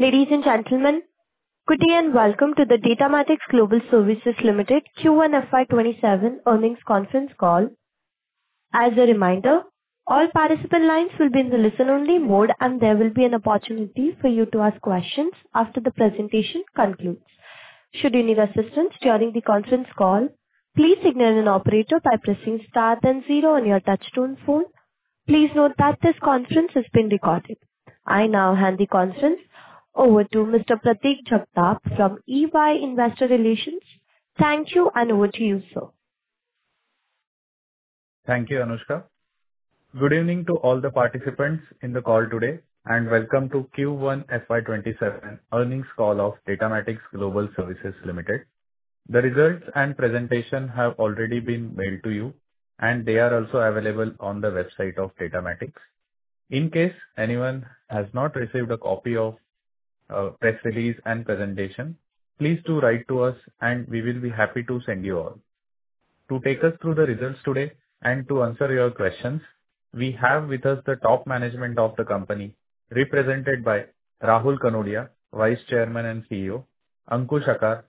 Ladies and gentlemen, good day and welcome to the Datamatics Global Services Limited Q1 FY27 earnings conference call. As a reminder, all participant lines will be in the listen-only mode, and there will be an opportunity for you to ask questions after the presentation concludes. Should you need assistance during the conference call, please signal an operator by pressing star then 0 on your touchtone phone. Please note that this conference is being recorded. I now hand the conference over to Mr. Pratik Jagtap from EY Investor Relations. Thank you, and over to you, sir. Thank you, Anushka. Good evening to all the participants in the call today, and welcome to Q1 FY27 earnings call of Datamatics Global Services Limited. The results and presentation have already been mailed to you, and they are also available on the website of Datamatics. In case anyone has not received a copy of press release and presentation, please do write to us and we will be happy to send you all. To take us through the results today and to answer your questions, we have with us the top management of the company, represented by Rahul Kanodia, Vice Chairman and CEO, Ankush Akar,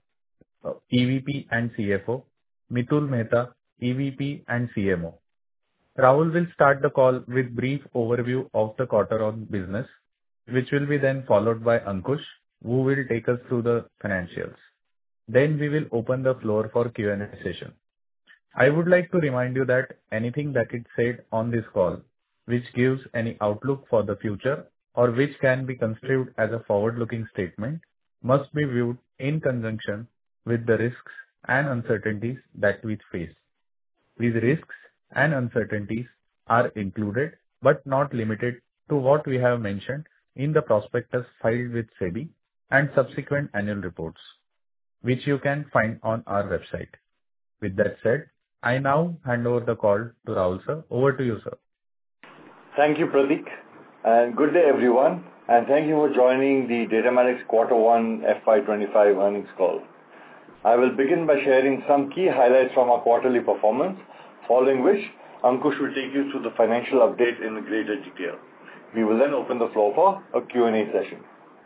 EVP and CFO, Mitul Mehta, EVP and CMO. Rahul will start the call with brief overview of the quarter on business, which will be then followed by Ankush, who will take us through the financials. Then we will open the floor for Q&A session. I would like to remind you that anything that is said on this call, which gives any outlook for the future or which can be construed as a forward-looking statement, must be viewed in conjunction with the risks and uncertainties that we face. These risks and uncertainties are included but not limited to what we have mentioned in the prospectus filed with SEBI and subsequent annual reports, which you can find on our website. With that said, I now hand over the call to Rahul sir. Over to you, sir. Thank you, Pratik, and good day everyone, and thank you for joining the Datamatics Q1 FY25 earnings call. I will begin by sharing some key highlights from our quarterly performance, following which Ankush will take you through the financial update in greater detail. We will then open the floor for a Q&A session.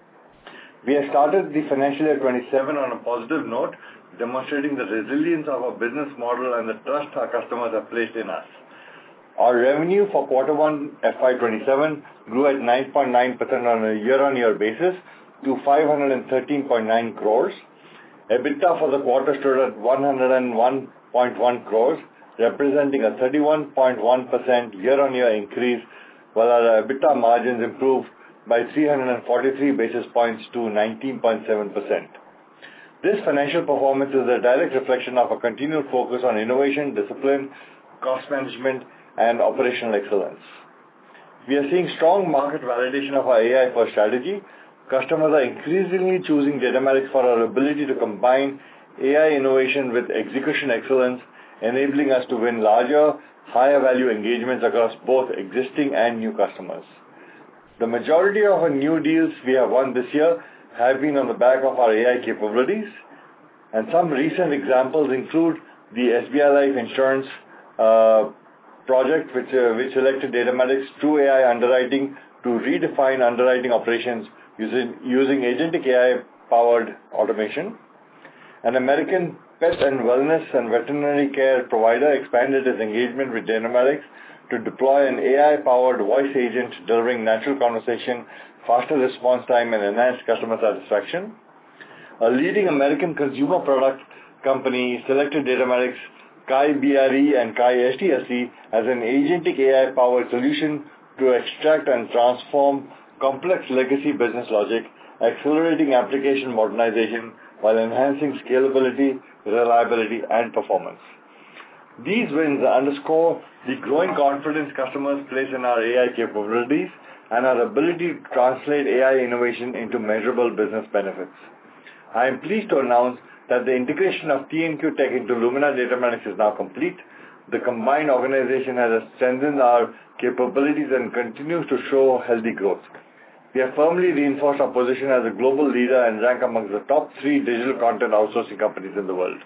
We have started the financial year 27 on a positive note, demonstrating the resilience of our business model and the trust our customers have placed in us. Our revenue for Q1 FY27 grew at 9.9% on a year-on-year basis to 513.9 crores. EBITDA for the quarter stood at 101.1 crores, representing a 31.1% year-on-year increase, while our EBITDA margins improved by 343 basis points to 19.7%. This financial performance is a direct reflection of a continued focus on innovation, discipline, cost management, and operational excellence. We are seeing strong market validation of our AI-first strategy. Customers are increasingly choosing Datamatics for our ability to combine AI innovation with execution excellence, enabling us to win larger, higher value engagements across both existing and new customers. The majority of our new deals we have won this year have been on the back of our AI capabilities, and some recent examples include the SBI Life Insurance project, which selected Datamatics through AI underwriting to redefine underwriting operations using agentic AI-powered automation. An American pet and wellness and veterinary care provider expanded its engagement with Datamatics to deploy an AI-powered voice agent delivering natural conversation, faster response time, and enhanced customer satisfaction. A leading American consumer product company selected Datamatics Kai BRE and Kai STSC as an agentic AI-powered solution to extract and transform complex legacy business logic, accelerating application modernization while enhancing scalability, reliability, and performance. These wins underscore the growing confidence customers place in our AI capabilities and our ability to translate AI innovation into measurable business benefits. I am pleased to announce that the integration of TNQ Tech into Lumina Datamatics is now complete. The combined organization has strengthened our capabilities and continues to show healthy growth. We have firmly reinforced our position as a global leader and rank amongst the top 3 digital content outsourcing companies in the world.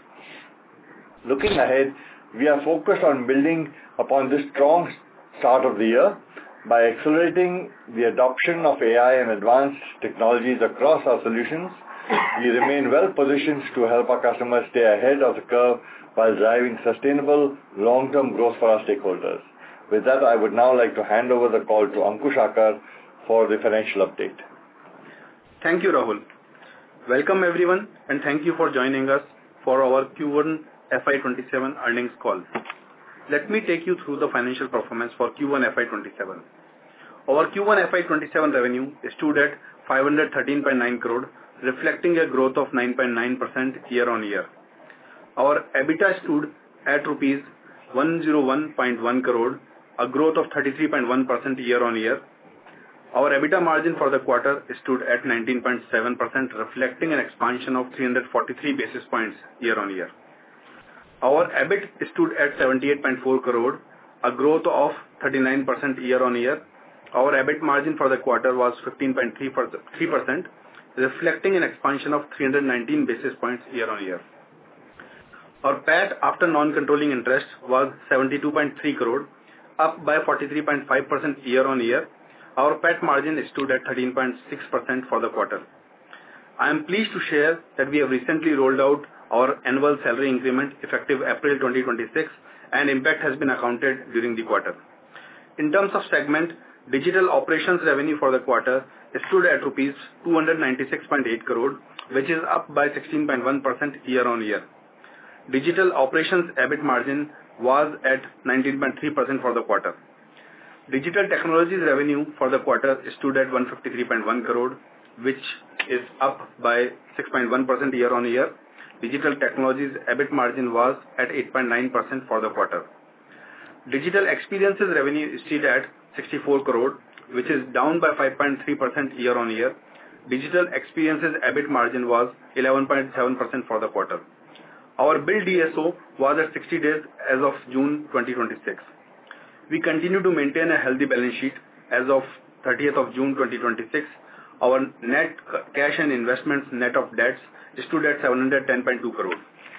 Looking ahead, we are focused on building upon this strong start of the year. By accelerating the adoption of AI and advanced technologies across our solutions, we remain well positioned to help our customers stay ahead of the curve while driving sustainable long-term growth for our stakeholders. With that, I would now like to hand over the call to Ankush Akar for the financial update. Thank you, Rahul. Welcome everyone, and thank you for joining us for our Q1 FY27 earnings call. Let me take you through the financial performance for Q1 FY27. Our Q1 FY27 revenue stood at 513.9 crore, reflecting a growth of 9.9% year-on-year. Our EBITDA stood at rupees 101.1 crore, a growth of 33.1% year-on-year. Our EBITDA margin for the quarter stood at 19.7%, reflecting an expansion of 343 basis points year-on-year. Our EBIT stood at 78.4 crore, a growth of 39% year-on-year. Our EBIT margin for the quarter was 15.3%, reflecting an expansion of 319 basis points year-on-year. Our PAT after non-controlling interest was 72.3 crore, up by 43.5% year-on-year. Our PAT margin stood at 13.6% for the quarter. I am pleased to share that we have recently rolled out our annual salary increment effective April 2026, and impact has been accounted during the quarter. In terms of segment, digital operations revenue for the quarter stood at rupees 296.8 crore, which is up by 16.1% year-on-year. Digital operations EBIT margin was at 19.3% for the quarter. Digital technologies revenue for the quarter stood at 153.1 crore, which is up by 6.1% year-on-year. Digital technologies EBIT margin was at 8.9% for the quarter. Digital experiences revenue stood at 64 crore, which is down by 5.3% year-on-year. Digital experiences EBIT margin was 11.7% for the quarter. Our bill DSO was at 60 days as of June 2026. We continue to maintain a healthy balance sheet. As of 30th of June 2026, our net cash and investments net of debts stood at 710.2 crore.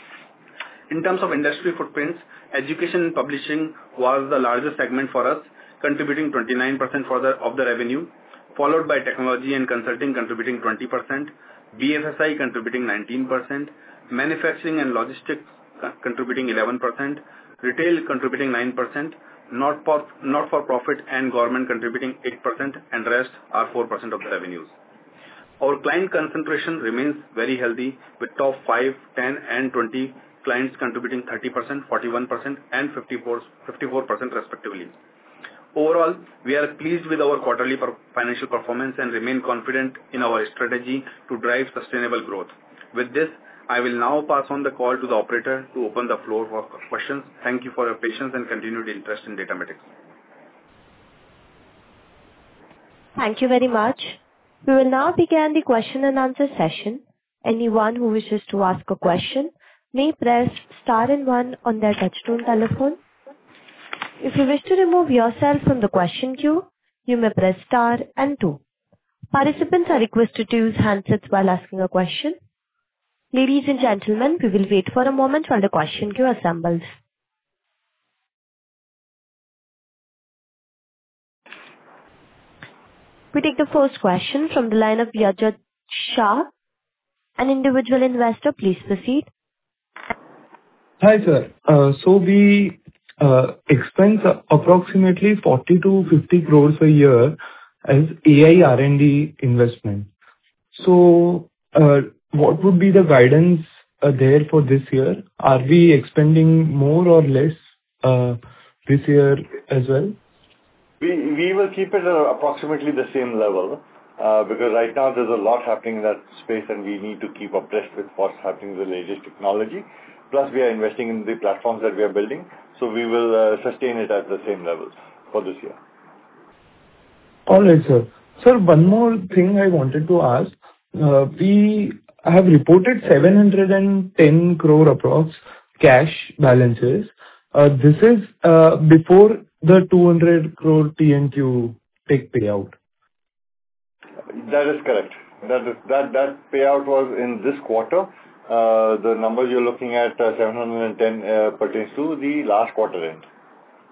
In terms of industry footprints, education and publishing was the largest segment for us, contributing 29% of the revenue, followed by technology and consulting contributing 20%, BFSI contributing 19%, manufacturing and logistics contributing 11%, retail contributing 9%, not-for-profit and government contributing 8%, and rest are 4% of the revenues. Our client concentration remains very healthy, with top 5, 10, and 20 clients contributing 30%, 41%, and 54% respectively. Overall, we are pleased with our quarterly financial performance and remain confident in our strategy to drive sustainable growth. With this, I will now pass on the call to the operator to open the floor for questions. Thank you for your patience and continued interest in Datamatics. Thank you very much. We will now begin the question and answer session. Anyone who wishes to ask a question may press star and 1 on their touchtone telephone. If you wish to remove yourself from the question queue, you may press star and 2. Participants are requested to use handsets while asking a question. Ladies and gentlemen, we will wait for a moment while the question queue assembles. We take the first question from the line of Yajat Shah, an individual investor. Please proceed. Hi, sir. So we expense approximately 40 to 50 crores a year as AI R&D investment. So what would be the guidance there for this year? Are we expending more or less this year as well? We will keep it at approximately the same level because right now there's a lot happening in that space and we need to keep abreast with what's happening with the latest technology. Plus we are investing in the platforms that we are building, so we will sustain it at the same level for this year. Alright, sir. Sir, one more thing I wanted to ask. We have reported 710 crore approx cash balances. This is before the 200 crore TNQ tech payout. That is correct. That payout was in this quarter. The numbers you're looking at, 710, pertains to the last quarter end.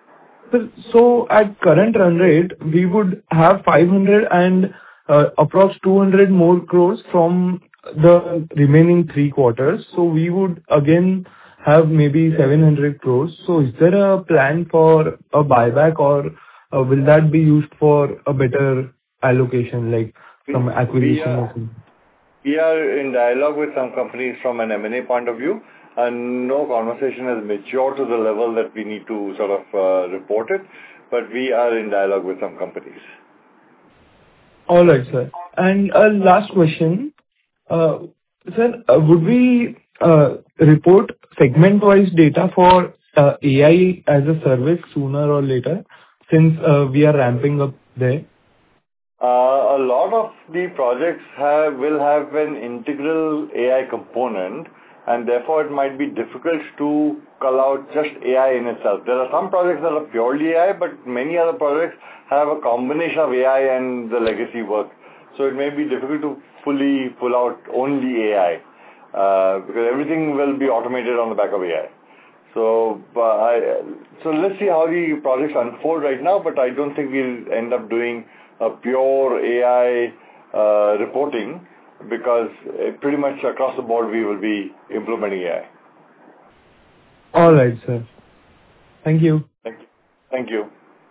So at current run rate, we would have 500 and approx 200 more crores from the remaining 3 quarters. So we would again have maybe 700 crores. So is there a plan for a buyback, or will that be used for a better allocation, like from acquisition or something? We are in dialogue with some companies from an M&A point of view, and no conversation has matured to the level that we need to sort of report it, but we are in dialogue with some companies. All right, sir. And last question. Sir, would we report segment-wise data for AI as a service sooner or later, since we are ramping up there? A lot of the projects will have an integral AI component, and therefore it might be difficult to call out just AI in itself. There are some projects that are purely AI, but many other projects have a combination of AI and the legacy work. So it may be difficult to fully pull out only AI, because everything will be automated on the back of AI. So let's see how the projects unfold right now, but I don't think we'll end up doing a pure AI reporting, because pretty much across the board we will be implementing AI. All right, sir. Thank you. Thank you.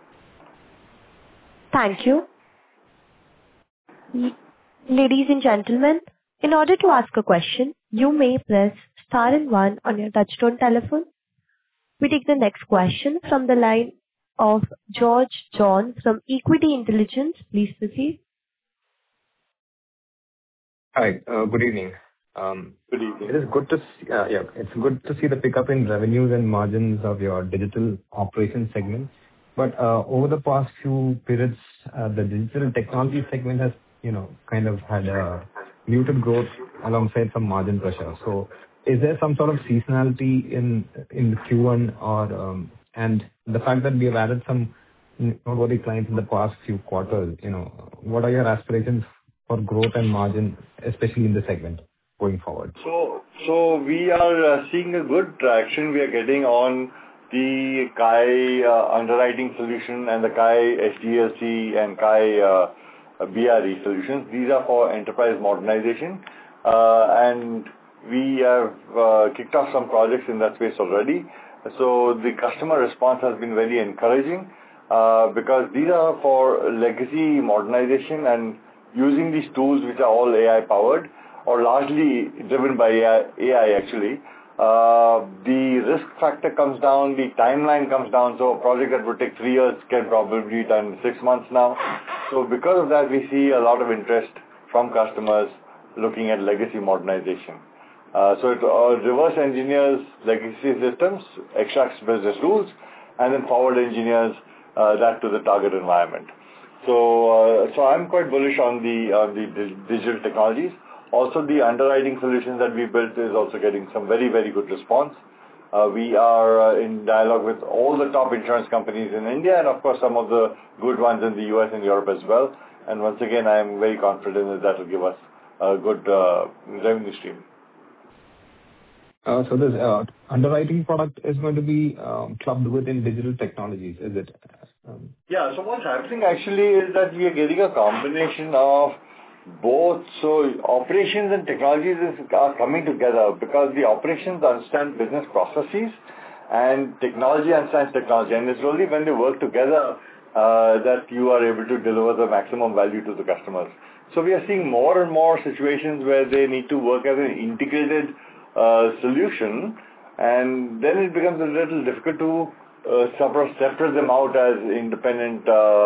Thank you. Ladies and gentlemen, in order to ask a question, you may press star and one on your touchtone telephone. We take the next question from the line of George John from Equity Intelligence. Please proceed. Hi, good evening. Good evening. It is good to see, it's good to see the pickup in revenues and margins of your digital operations segment. But over the past few periods, the digital technology segment has, kind of had a muted growth alongside some margin pressure. So is there some sort of seasonality in Q1, or and the fact that we have added some noteworthy clients in the past few quarters, what are your aspirations for growth and margin, especially in the segment going forward? So we are seeing a good traction we are getting on the KAI underwriting solution and the KAI SDLC and KAI BRE solutions. These are for enterprise modernization, and we have kicked off some projects in that space already. So the customer response has been very encouraging, because these are for legacy modernization and using these tools which are all AI powered or largely driven by AI actually. The risk factor comes down, the timeline comes down, so a project that would take 3 years can probably be done in 6 months now. So because of that, we see a lot of interest from customers looking at legacy modernization. So it reverse engineers legacy systems, extracts business rules, and then forward engineers that to the target environment. So I'm quite bullish on the digital technologies. Also, the underwriting solutions that we built is also getting some very, very good response. We are in dialogue with all the top insurance companies in India, and of course some of the good ones in the US and Europe as well. And once again, I am very confident that will give us a good revenue stream. So this underwriting product is going to be clubbed within digital technologies, is it? Yeah. So what's happening actually is that we are getting a combination of both. So operations and technologies are coming together, because the operations understand business processes and technology understands technology. And it's only when they work together that you are able to deliver the maximum value to the customers. So we are seeing more and more situations where they need to work as an integrated solution, and then it becomes a little difficult to separate them out as independent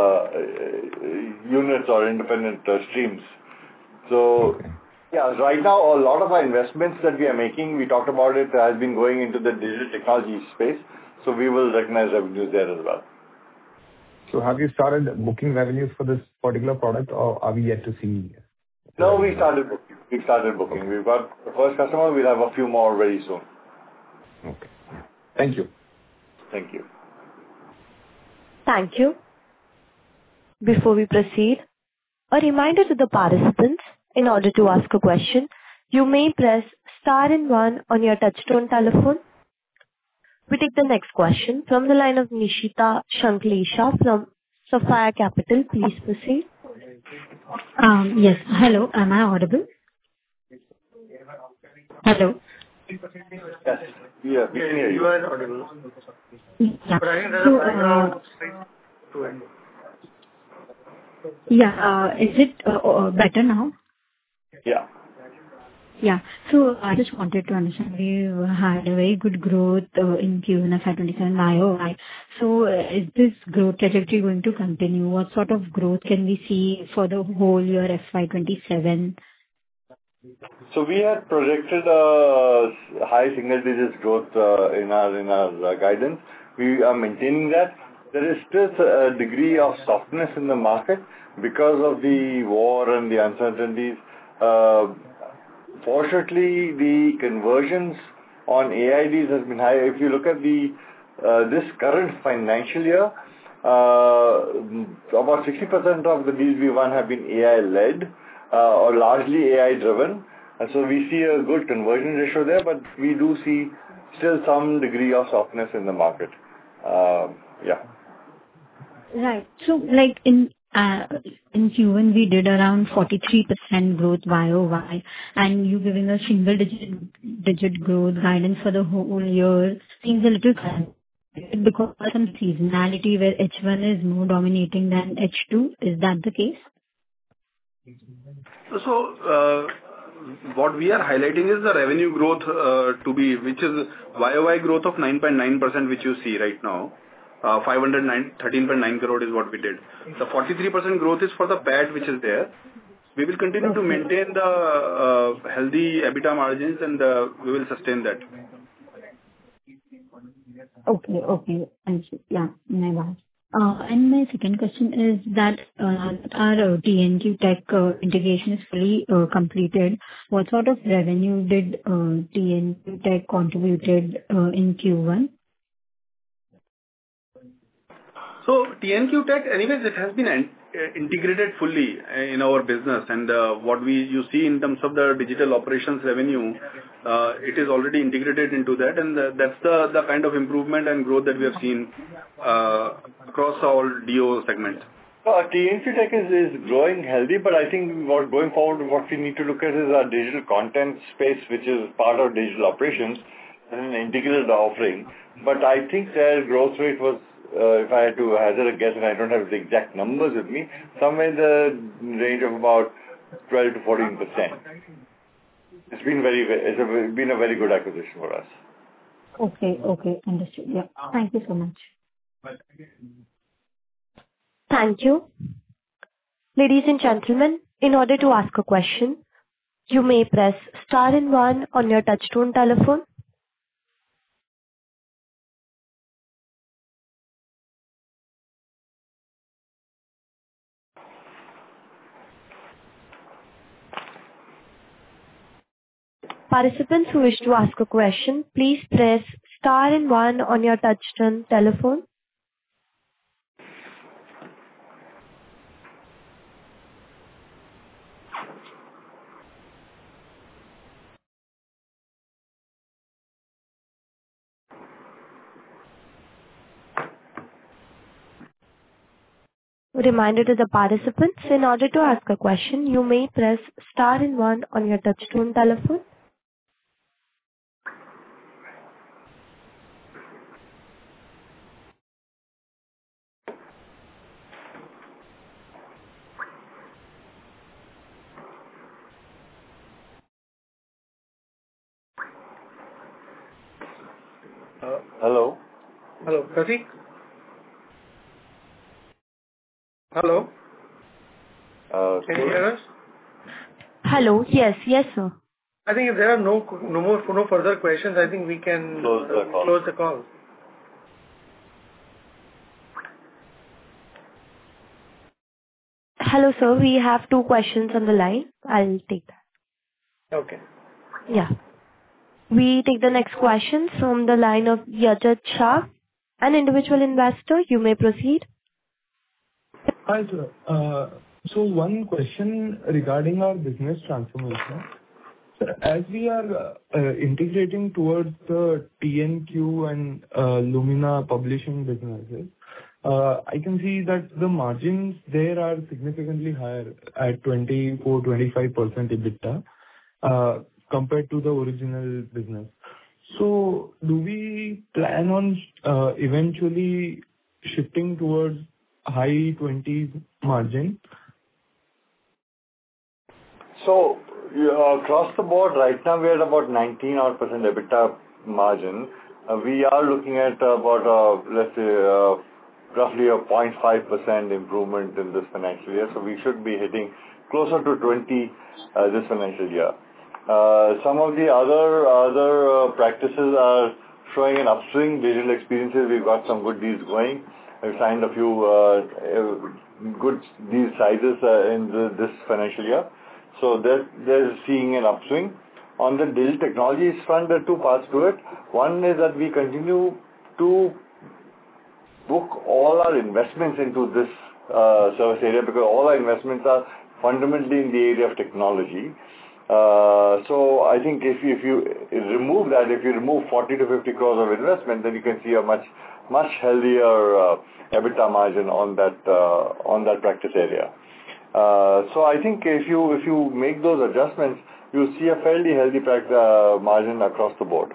units or independent streams. So yeah, right now a lot of our investments that we are making, we talked about it, has been going into the digital technology space. So we will recognize revenues there as well. So have you started booking revenues for this particular product, or are we yet to see? No, we started booking. We've got the first customer. We'll have a few more very soon. Okay. Thank you. Thank you. Thank you. Before we proceed, a reminder to the participants, in order to ask a question, you may press star and one on your touchtone telephone. We take the next question from the line of Nishita Shanklesha from Sapphire Capital. Please proceed. Yes. Hello, am I audible? Hello. Yes. Yeah, we can hear you. You are audible. Yeah. But I think there's a background to it. Is it better now? Yeah. Yeah. So I just wanted to understand, we had a very good growth in Q1 FY27 YOY. So is this growth trajectory going to continue? What sort of growth can we see for the whole year FY27? So we had projected high single digits growth in our guidance. We are maintaining that. There is still a degree of softness in the market because of the war and the uncertainties. Fortunately, the conversions on AIDs has been high. If you look at this current financial year, about 60% of the deals we won have been AI-led or largely AI-driven. And so we see a good conversion ratio there, but we do see still some degree of softness in the market. Yeah. Right. So like in Q1 we did around 43% growth YOY, and you giving a single digit growth guidance for the whole year seems a little because of some seasonality where H1 is more dominating than H2. Is that the case? So, what we are highlighting is the revenue growth which is YOY growth of 9.9%, which you see right now. 13.9 crore is what we did. The 43% growth is for the PAT which is there. We will continue to maintain the healthy EBITDA margins, and we will sustain that. Okay. Thank you. Yeah, my bad. And my second question is that our TNQ Tech integration is fully completed. What sort of revenue did TNQ Tech contributed in Q1? So TNQ Tech, anyways, it has been integrated fully in our business, and what you see in terms of the digital operations revenue, it is already integrated into that, and that's the kind of improvement and growth that we have seen across all DO segments. TNQ Tech is growing healthy, but I think going forward, what we need to look at is our digital content space, which is part of digital operations and an integrated offering. But I think their growth rate was, if I had to hazard a guess, and I don't have the exact numbers with me, somewhere in the range of about 12 to 14%. It's been a very good acquisition for us. Okay, understood. Yeah, thank you so much. Thank you. Ladies and gentlemen, in order to ask a question, you may press star and 1 on your touchtone telephone. Participants who wish to ask a question, please press star and 1 on your touchtone telephone. Reminder to the participants, in order to ask a question, you may press star and 1 on your touchtone telephone. Hello? Hello, Pratik? Hello? Can you hear us? Hello. Yes, sir. I think if there are no further questions, I think we can close the call. Hello, sir. We have 2 questions on the line. I'll take that. Okay. Yeah. We take the next question from the line of Yajat Shah, an individual investor. You may proceed. Hi, sir. So one question regarding our business transformation. Sir, as we are integrating towards the TNQ and Lumina publishing businesses, I can see that the margins there are significantly higher at 24%-25% EBITDA compared to the original business. So do we plan on eventually shifting towards high 20s margin? So across the board, right now we are at about 19% EBITDA margin. We are looking at about, let's say, roughly a 0.5% improvement in this financial year. So we should be hitting closer to 20 this financial year. Some of the other practices are showing an upswing. Digital experiences, we've got some good deals going. We've signed a few good deal sizes in this financial year. So they're seeing an upswing. On the digital technologies front, there are two parts to it. One is that we continue to book all our investments into this service area because all our investments are fundamentally in the area of technology. So I think if you remove that, if you remove 40 to 50 crores of investment, then you can see a much healthier EBITDA margin on that practice area. So I think if you make those adjustments, you'll see a fairly healthy margin across the board.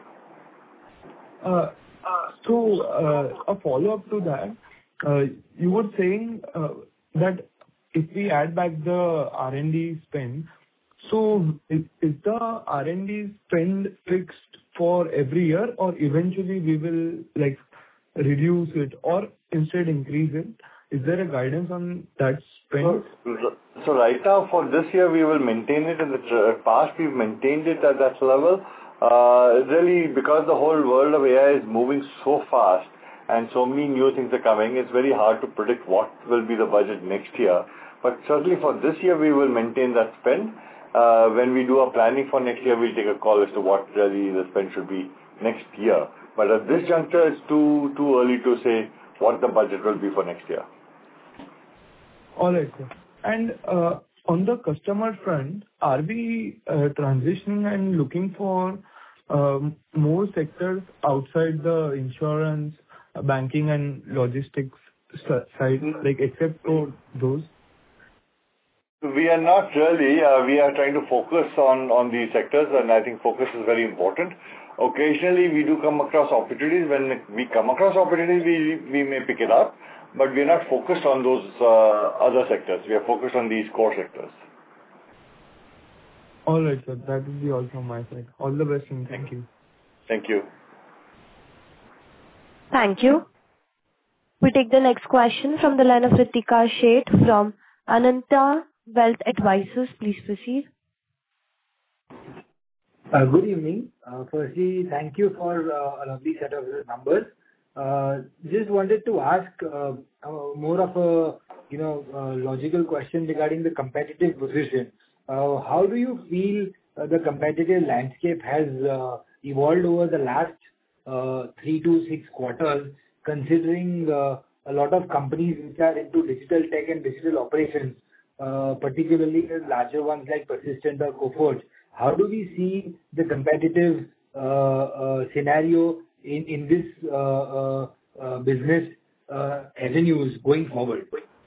So a follow-up to that, you were saying that if we add back the R&D spend, so is the R&D spend fixed for every year, or eventually we will reduce it or instead increase it? Is there a guidance on that spend? So right now for this year we will maintain it. In the past we've maintained it at that level. Really, because the whole world of AI is moving so fast and so many new things are coming, it's very hard to predict what will be the budget next year. But certainly for this year, we will maintain that spend. When we do our planning for next year, we'll take a call as to what really the spend should be next year. But at this juncture, it's too early to say what the budget will be for next year. All right, sir. And on the customer front, are we transitioning and looking for more sectors outside the insurance, banking and logistics side, except for those? We are not really. We are trying to focus on these sectors, and I think focus is very important. Occasionally, we do come across opportunities. When we come across opportunities, we may pick it up, but we are not focused on those other sectors. We are focused on these core sectors. All right, sir. That will be all from my side. All the best, and thank you. Thank you. Thank you. We take the next question from the line of Ritika Sheth from Ananta Wealth Advisors. Please proceed. Good evening. Firstly, thank you for a lovely set of numbers. Just wanted to ask more of a logical question regarding the competitive position. How do you feel the competitive landscape has evolved over the last 3 to 6 quarters, considering a lot of companies which are into digital tech and digital operations, particularly the larger ones like Persistent or Coforge? How do we see the competitive scenario in this business avenues going forward?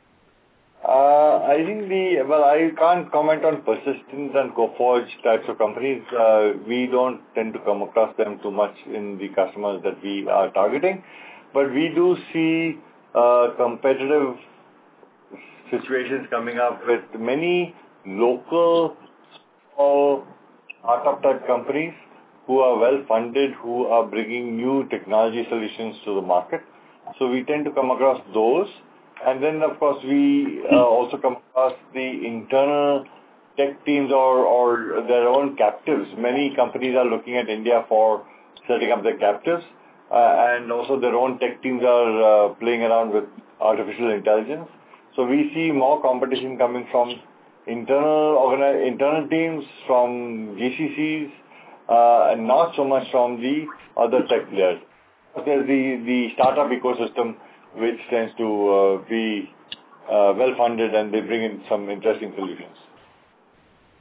I think I can't comment on Persistent and Coforge types of companies. We don't tend to come across them too much in the customers that we are targeting. But we do see competitive situations coming up with many local startup type companies who are well funded, who are bringing new technology solutions to the market. So we tend to come across those. And then, of course, we also come across the internal tech teams or their own captives. Many companies are looking at India for setting up their captives. And also their own tech teams are playing around with artificial intelligence. So we see more competition coming from internal teams, from GCCs, and not so much from the other tech players. There's the startup ecosystem, which tends to be well funded, and they bring in some interesting solutions.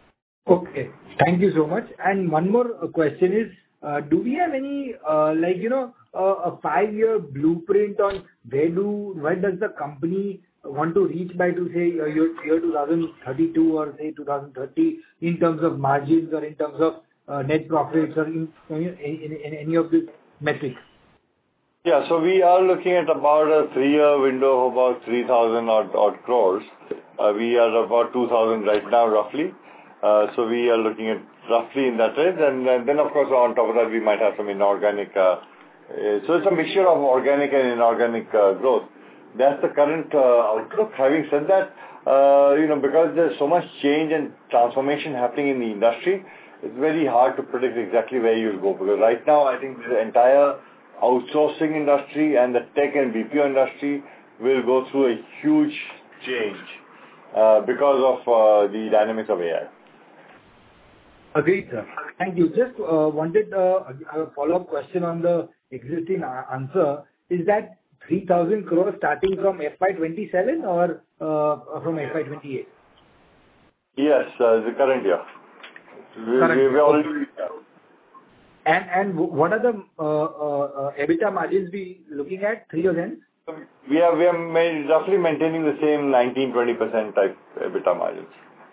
Okay. Thank you so much. And one more question is, do we have any, a 5-year blueprint on where does the company want to reach by to say year 2032 or say 2030 in terms of margins or in terms of net profits or in any of these metrics? Yeah. So we are looking at about a 3-year window of about 3,000 odd crores. We are about 2,000 right now, roughly. So we are looking at roughly in that range. And then, of course, on top of that, we might have some inorganic. So it's a mixture of organic and inorganic growth. That's the current outlook. Having said that, because there's so much change and transformation happening in the industry, it's very hard to predict exactly where you'll go. Because right now, I think the entire outsourcing industry and the tech and BPO industry will go through a huge change because of the dynamics of AI. Agreed, sir. Thank you. Just wanted a follow-up question on the existing answer. Is that 3,000 crores starting from FY27 or from FY28? Yes, the current year. We already. And what are the EBITDA margins we looking at? 3 of them? We are roughly maintaining the same 19-20% type EBITDA margins.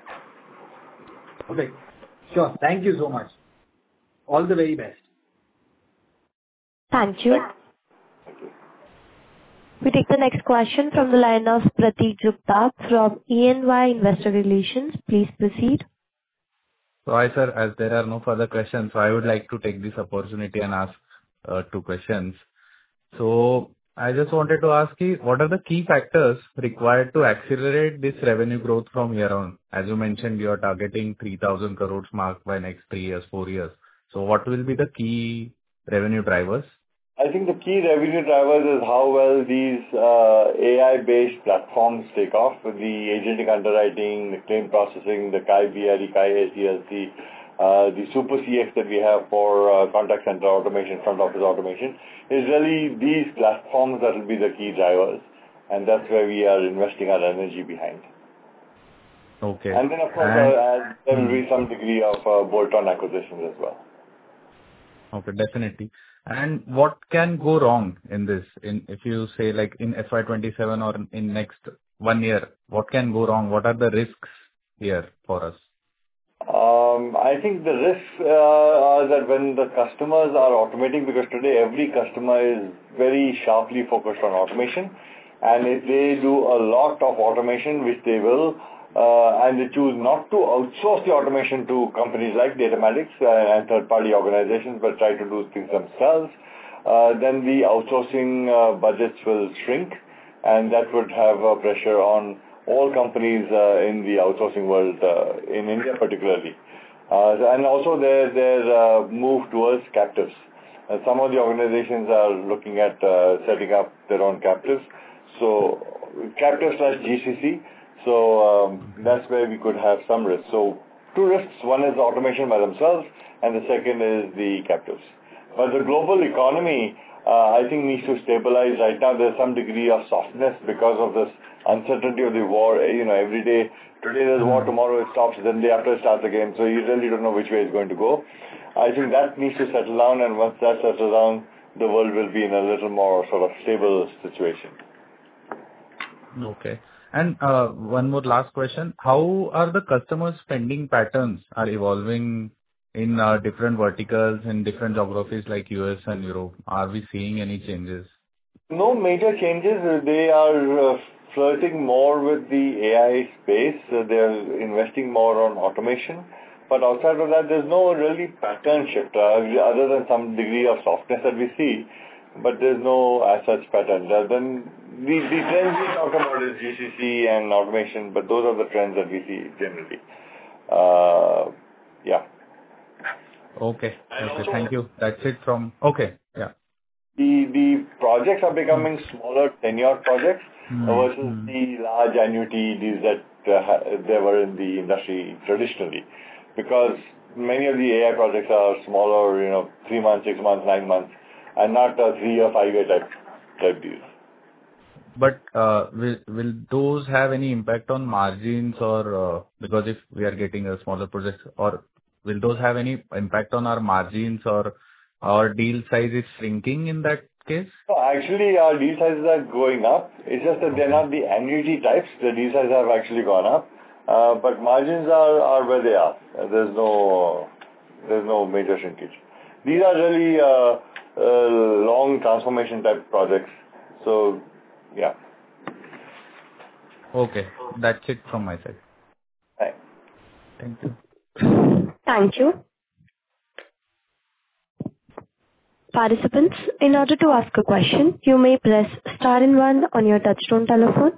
Okay. Sure. Thank you so much. All the very best. Thank you. Thank you. We take the next question from the line of Prateek Gupta from ENY Investor Relations. Please proceed. So hi, sir. As there are no further questions, so I would like to take this opportunity and ask 2 questions. So I just wanted to ask you, what are the key factors required to accelerate this revenue growth from here on? As you mentioned, you are targeting 3,000 crores mark by next 3 years, 4 years. So what will be the key revenue drivers? I think the key revenue drivers is how well these AI-based platforms take off with the agentic underwriting, the claim processing, the KAI BRE, KAI SDLC, the Super CX that we have for contact center automation, front office automation, is really these platforms that will be the key drivers. And that's where we are investing our energy behind. Okay. And then, of course, there will be some degree of bolt-on acquisitions as well. Okay, definitely. And what can go wrong in this? If you say like in FY27 or in next 1 year, what can go wrong? What are the risks here for us? I think the risks are that when the customers are automating, because today every customer is very sharply focused on automation, and if they do a lot of automation, which they will, and they choose not to outsource the automation to companies like Datamatics and third-party organizations, but try to do things themselves, then the outsourcing budgets will shrink, and that would have a pressure on all companies in the outsourcing world, in India particularly. And also their move towards captives. Some of the organizations are looking at setting up their own captives. So captives/GCC. So that's where we could have some risks. So 2 risks. One is automation by themselves, and the second is the captives. But the global economy, I think, needs to stabilize. Right now, there's some degree of softness because of this uncertainty of the war. Every day, today there's war, tomorrow it stops, then the day after it starts again. So you really don't know which way it's going to go. I think that needs to settle down, and once that settles down, the world will be in a little more sort of stable situation. Okay. And one more last question. How are the customer spending patterns are evolving in different verticals in different geographies like US and Europe? Are we seeing any changes? No major changes. They are flirting more with the AI space. They're investing more on automation. But outside of that, there's no really pattern shift other than some degree of softness that we see. But there's no as such pattern. Then the trends we talk about is GCC and automation, but those are the trends that we see generally. Yeah. Okay. Okay. Thank you. That's it from. Okay. Yeah. The projects are becoming smaller tenure projects versus the large annuity deals that there were in the industry traditionally. Because many of the AI projects are smaller, 3 months, 6 months, 9 months, and not a 3 or 5 year type deals. But will those have any impact on margins or because if we are getting a smaller project, or will those have any impact on our margins or our deal size is shrinking in that case? No, actually, our deal sizes are going up. It's just that they're not the annuity types. The deal sizes have actually gone up. But margins are where they are. There's no major shrinkage. These are really long transformation type projects. So, yeah. Okay. That's it from my side. Thanks. Thank you. Thank you. Participants, in order to ask a question, you may press star and one on your touchtone telephone.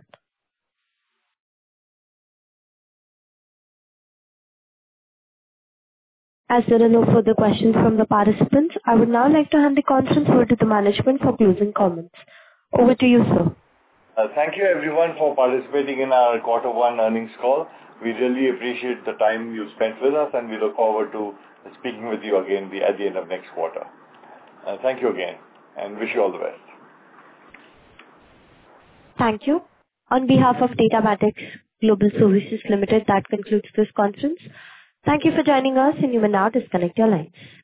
As there are no further questions from the participants, I would now like to hand the conference over to the management for closing comments. Over to you, sir. Thank you everyone for participating in our quarter one earnings call. We really appreciate the time you spent with us, and we look forward to speaking with you again at the end of next quarter. Thank you again and wish you all the best. Thank you. On behalf of Datamatics Global Services Limited, that concludes this conference. Thank you for joining us, and you may now disconnect your lines.